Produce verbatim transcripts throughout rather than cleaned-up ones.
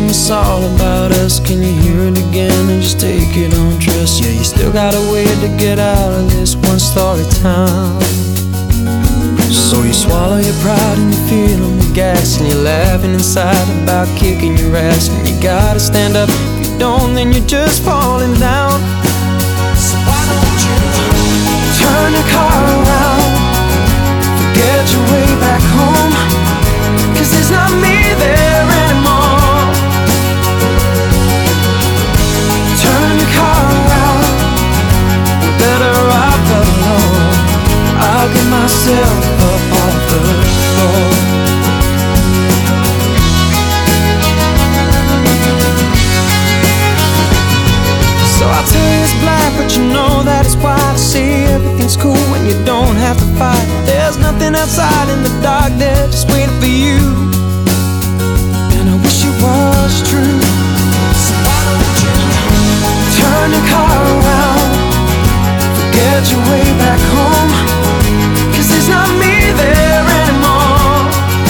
it's all about us. Can you hear it again and just take it on trust? Yeah, you still got a way to get out of this one-story town. So you swallow your pride and you're feeling the gas, and you're laughing inside about kicking your ass. And you gotta stand up, if you don't then you're just falling down. So why don't you turn your car around, forget your way back home, 'cause there's not me there anymore. Turn your car around, we're better off alone. I'll get myself up off the floor. So I tell you it's black, but you know that it's white. I see everything's cool when you don't have to fight. There's nothing outside in the dark there just waiting for you, and I wish it was true. So why don't you turn your car around, forget your way back home, 'cause there's not me there anymore.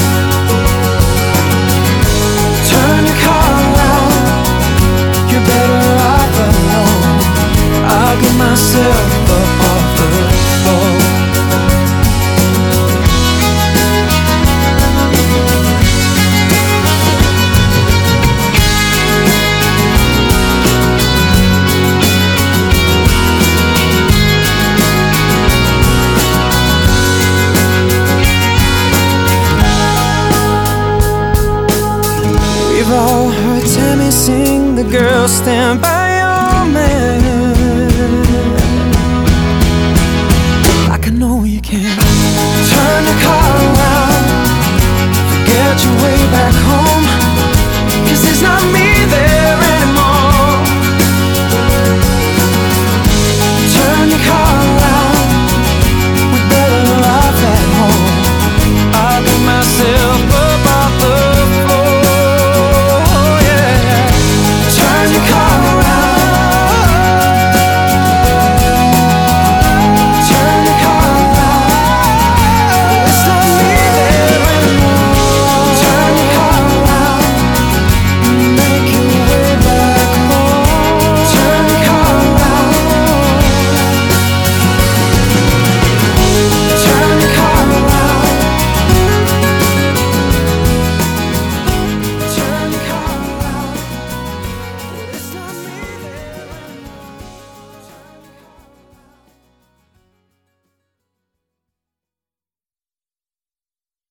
Turn your car around, you're better off alone. I'll get myself up off the floor. We've all heard Tammy sing, the girl stand by your man, like I know you can. Turn your car around, forget your way back home,